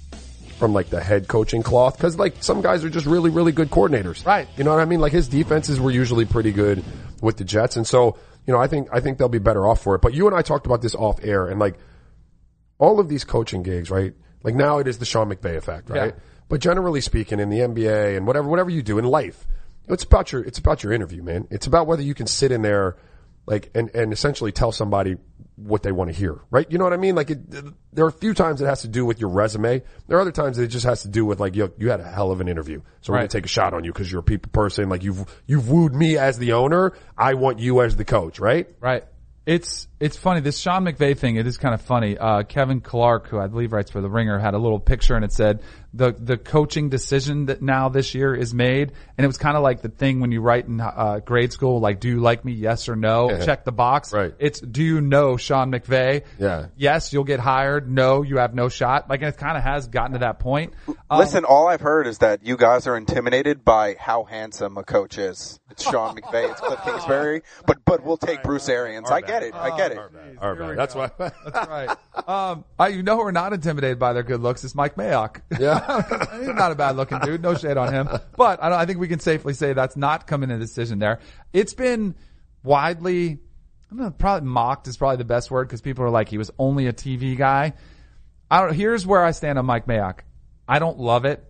from like the head coaching cloth, because like some guys are just really, really good coordinators. Right. You know what I mean? Like his defenses were usually pretty good with the Jets. And so, you know, I think they'll be better off for it. But you and I talked about this off air, and like all of these coaching gigs, right? Like now it is the Sean McVay effect, right? Yeah. But generally speaking, in the NBA and whatever you do in life, it's about your interview, man. It's about whether you can sit in there, like, and essentially tell somebody what they want to hear, right? You know what I mean? Like, there are a few times it has to do with your resume. There are other times it just has to do with like, you had a hell of an interview, so we're gonna take a shot on you because you're a people person. Like you've wooed me as the owner. I want you as the coach, right? Right. It's funny. This Sean McVay thing, it is kind of funny. Kevin Clark, who I believe writes for The Ringer, had a little picture and it said the coaching decision that now this year is made. And it was kind of like the thing when you write in grade school, like, do you like me? Yes or no? Yeah. Check the box. Right. It's, do you know Sean McVay? Yeah. Yes, you'll get hired. No, you have no shot. Like, and it kind of has gotten to that point. Listen, all I've heard is that you guys are intimidated by how handsome a coach is. It's Sean McVay. It's Cliff Kingsbury. But we'll take Bruce Arians. I get it. Our bad. That's why. That's right. You know who are not intimidated by their good looks is Mike Mayock. Yeah. He's not a bad looking dude. No shade on him. But I think we can safely say that's not coming in a decision there. It's been widely, I don't know, probably mocked is probably the best word because people are like, he was only a TV guy. Here's where I stand on Mike Mayock. I don't love it.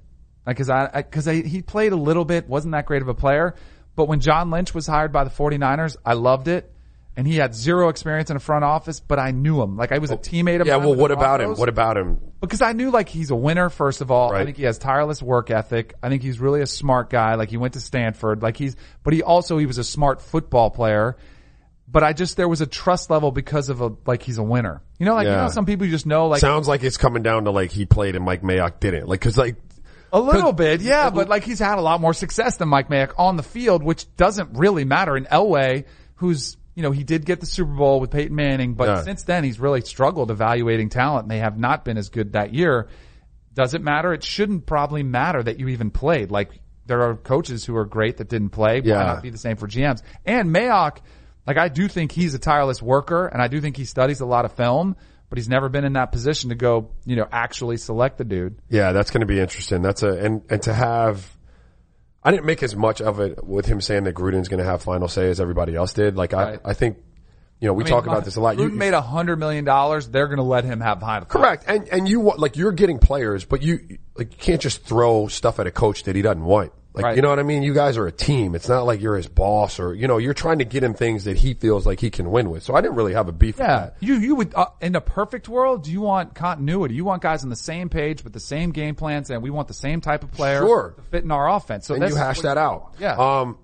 Cause he played a little bit, wasn't that great of a player. But when John Lynch was hired by the 49ers, I loved it. And he had zero experience in a front office, but I knew him. Like I was a teammate of him. Yeah, well, what about him? What about him? Because I knew like he's a winner, first of all. Right. I think he has tireless work ethic. I think he's really a smart guy. Like he went to Stanford. But he was a smart football player. But there was a trust level because of he's a winner. You know, you know, some people you just know, like. Sounds like it's coming down to like he played and Mike Mayock didn't. Like, cause like. A little bit, yeah, but like he's had a lot more success than Mike Mayock on the field, which doesn't really matter. In Elway, who's, you know, he did get the Super Bowl with Peyton Manning, but since then he's really struggled evaluating talent and they have not been as good that year. Does it matter? It shouldn't probably matter that you even played. Like there are coaches who are great that didn't play. Why not be the same for GMs? And Mayock, like I do think he's a tireless worker and I do think he studies a lot of film. But he's never been in that position to go, you know, actually select the dude. Yeah, that's going to be interesting. And to have, I didn't make as much of it with him saying that Gruden's going to have final say as everybody else did. Like I think we talk about this a lot. Gruden made $100 million. They're going to let him have behind the correct. And you're getting players, but you can't just throw stuff at a coach that he doesn't want. Right. You know what I mean? You guys are a team. It's not like you're his boss or, you're trying to get him things that he feels like he can win with. So I didn't really have a beef with that. You would, in a perfect world, you want continuity. You want guys on the same page with the same game plans, and we want the same type of player to fit in our offense. So and you hash that out. Yeah.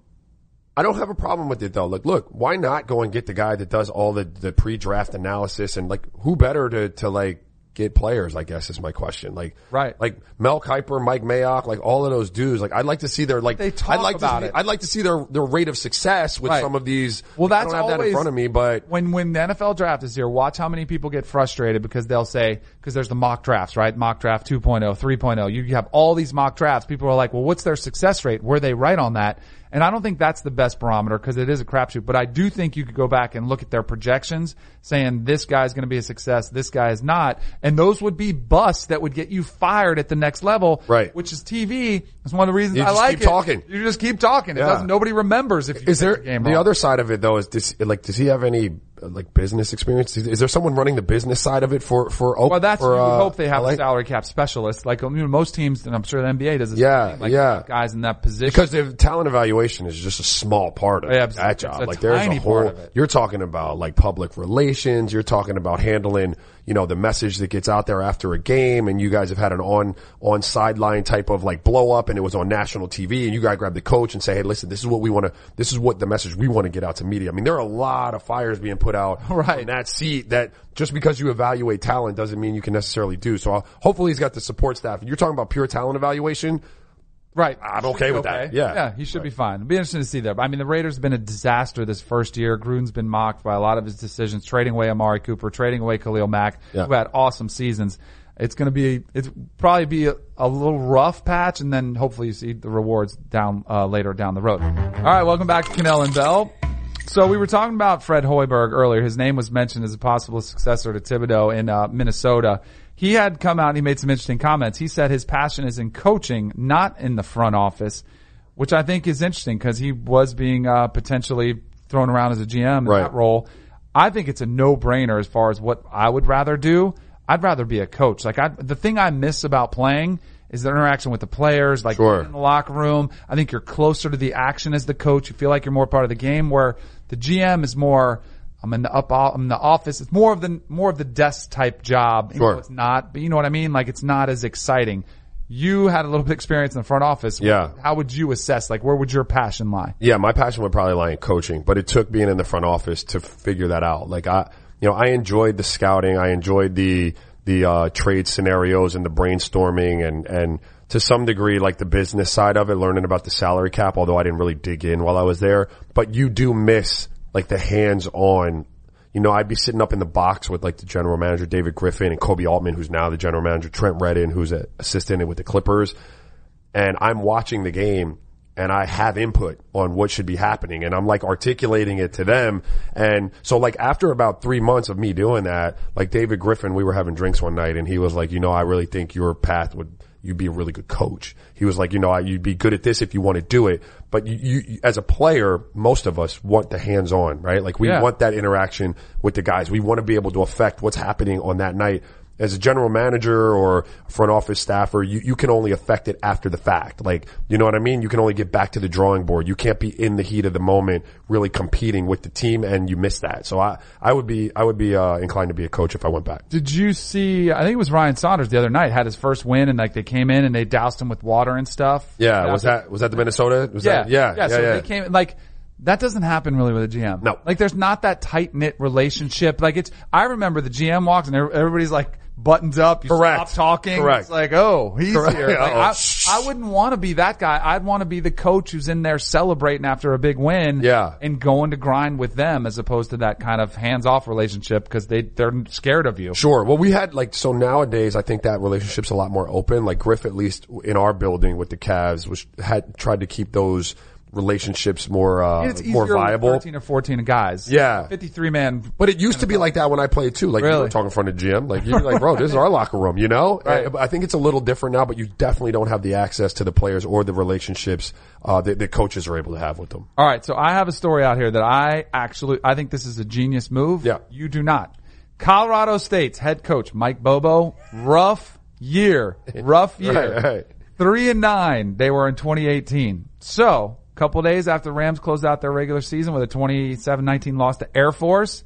I don't have a problem with it though. Look, why not go and get the guy that does all the pre-draft analysis and who better to get players, I guess is my question. Right. Mel Kiper, Mike Mayock, all of those dudes. I'd like to see their they talk about it. I'd like to see their rate of success with some of these. Well, that's I don't have that in front of me, but when the NFL draft is here, watch how many people get frustrated because they'll say, because there's the mock drafts, right? Mock draft 2.0, 3.0. You have all these mock drafts. People are like, well, what's their success rate? Were they right on that? And I don't think that's the best barometer because it is a crapshoot, but I do think you could go back and look at their projections saying this guy's going to be a success, this guy is not. And those would be busts that would get you fired at the next level. Right. Which is TV. That's one of the reasons you I like keep talking. You just keep talking. It doesn't, nobody remembers if you is there the game the wrong. other side of it though is does he have any business experience? Is there someone running the business side of it for Oak? Well, that's, you would hope they have LA? a salary cap specialist. Most teams, and I'm sure the NBA does this. Guys in that position. Because the talent evaluation is just a small part of that job. There's a whole, you're talking about public relations. You're talking about handling, the message that gets out there after a game. And you guys have had an on sideline type of blow up and it was on national TV and you gotta grab the coach and say, hey, listen, this is what the message we want to get out to media. I mean, there are a lot of fires being put out in that seat that just because you evaluate talent doesn't mean you can necessarily do. So hopefully he's got the support staff. You're talking about pure talent evaluation. Right. I'm okay with that. Yeah. He should be fine. It'll be interesting to see that. I mean, the Raiders have been a disaster this first year. Gruden's been mocked by a lot of his decisions, trading away Amari Cooper, trading away Khalil Mack, who had awesome seasons. It's probably be a little rough patch, and then hopefully you see the rewards later down the road. All right. Welcome back to Cannell and Bell. So we were talking about Fred Hoiberg earlier. His name was mentioned as a possible successor to Thibodeau in Minnesota. He had come out and he made some interesting comments. He said his passion is in coaching, not in the front office, which I think is interesting because he was being potentially thrown around as a GM in that role. I think it's a no-brainer as far as what I would rather do. I'd rather be a coach. The thing I miss about playing is the interaction with the players, in the locker room. I think you're closer to the action as the coach. You feel like you're more part of the game, where the GM is more, I'm in the office. It's more of the desk type job. It's not, but you know what I mean? It's not as exciting. You had a little bit of experience in the front office. Yeah. How would you assess? Where would your passion lie? Yeah, my passion would probably lie in coaching, but it took being in the front office to figure that out. I enjoyed the scouting. I enjoyed the trade scenarios and the brainstorming and to some degree, the business side of it, learning about the salary cap, although I didn't really dig in while I was there. But you do miss, the hands-on. I'd be sitting up in the box with, the general manager, David Griffin, and Kobe Altman, who's now the general manager, Trent Redden, who's an assistant with the Clippers. And I'm watching the game, and I have input on what should be happening, and I'm articulating it to them. And so after about 3 months of me doing that, David Griffin, we were having drinks one night and he was like, I really think your path you'd be a really good coach. He was like, you'd be good at this if you want to do it. But you as a player, most of us want the hands-on, right? We want that interaction with the guys. We want to be able to affect what's happening on that night. As a general manager or front office staffer, you can only affect it after the fact. You know what I mean? You can only get back to the drawing board. You can't be in the heat of the moment really competing with the team, and you miss that. So I would be inclined to be a coach if I went back. Did you see, I think it was Ryan Saunders the other night had his first win and they came in and they doused him with water and stuff. Yeah. Was that the Minnesota? They came that doesn't happen really with a GM. No. There's not that tight-knit relationship. I remember the GM walks and everybody's buttons up. You stop talking. Correct. It's he's here. I wouldn't want to be that guy. I'd want to be the coach who's in there celebrating after a big win. Yeah. And going to grind with them as opposed to that kind of hands-off relationship because they're scared of you. Sure. Well, we had so nowadays I think that relationship's a lot more open. Griff, at least in our building with the Cavs, had tried to keep those relationships more It's more easier with viable. 13 or 14 guys. Yeah. 53 man. But it used to be like that when I played too. Like you Really? were talking in front of Jim. Like you're like, bro, this is our locker room, you know? Right. I think it's a little different now, but you definitely don't have the access to the players or the relationships that coaches are able to have with them. All right, so I have a story out here that I think this is a genius move. Yeah. You do not. Colorado State's head coach, Mike Bobo, rough year. Right. 3-9 they were in 2018. So, a couple days after the Rams closed out their regular season with a 27-19 loss to Air Force,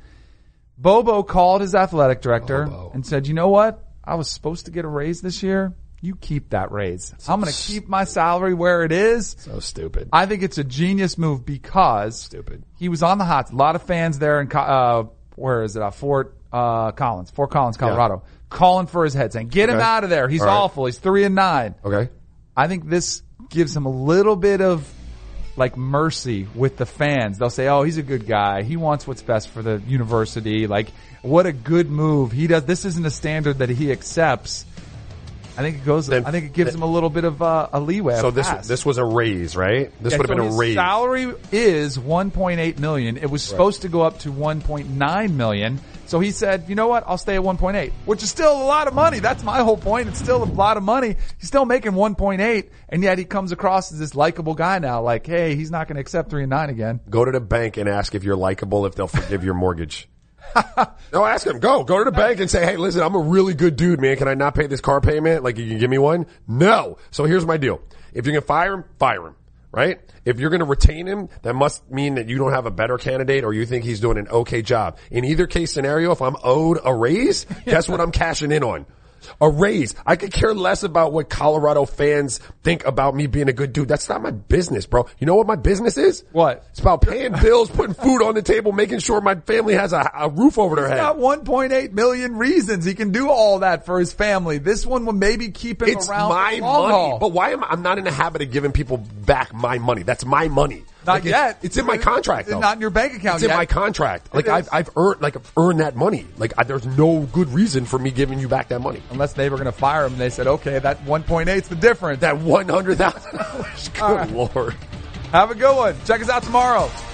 Bobo called his athletic director and said, you know what? I was supposed to get a raise this year. You keep that raise. I'm going to keep my salary where it is. So stupid. I think it's a genius move because he was on the hot. A lot of fans there in where is it? Fort Collins, Colorado, calling for his head, saying, "Get him out of there. He's awful. He's 3-9." Okay. I think this gives him a little bit of like mercy with the fans. They'll say, "Oh, he's a good guy. He wants what's best for the university." Like, what a good move he does. This isn't a standard that he accepts. I think it gives him a little bit of a leeway. So this was a raise, right? This would have been a raise. His salary is $1.8 million. It was supposed to go up to $1.9 million. So he said, you know what? I'll stay at 1.8, which is still a lot of money. That's my whole point. It's still a lot of money. He's still making 1.8, and yet he comes across as this likable guy now. Like, hey, he's not going to accept 3-9 again. Go to the bank and ask if you're likable, if they'll forgive your mortgage. No, ask him. Go to the bank and say, hey, listen, I'm a really good dude, man. Can I not pay this car payment? Like, you can give me one? No. So here's my deal. If you're going to fire him, right? If you're going to retain him, that must mean that you don't have a better candidate or you think he's doing an okay job. In either case scenario, if I'm owed a raise, guess what I'm cashing in on? A raise. I could care less about what Colorado fans think about me being a good dude. That's not my business, bro. You know what my business is? What? It's about paying bills, putting food on the table, making sure my family has a roof over their head. He's got 1.8 million reasons he can do all that for his family. This one will maybe keep him It's around my for the long money. haul. But why am I'm not in the habit of giving people back my money? That's my money. Not yet. It's in my contract, though. It's not in your bank account It's yet. in my contract. Like I've earned that money. Like there's no good reason for me giving you back that money. Unless they were going to fire him and they said, okay, that 1.8's the difference. That $100,000. Good Lord. Have a good one. Check us out tomorrow.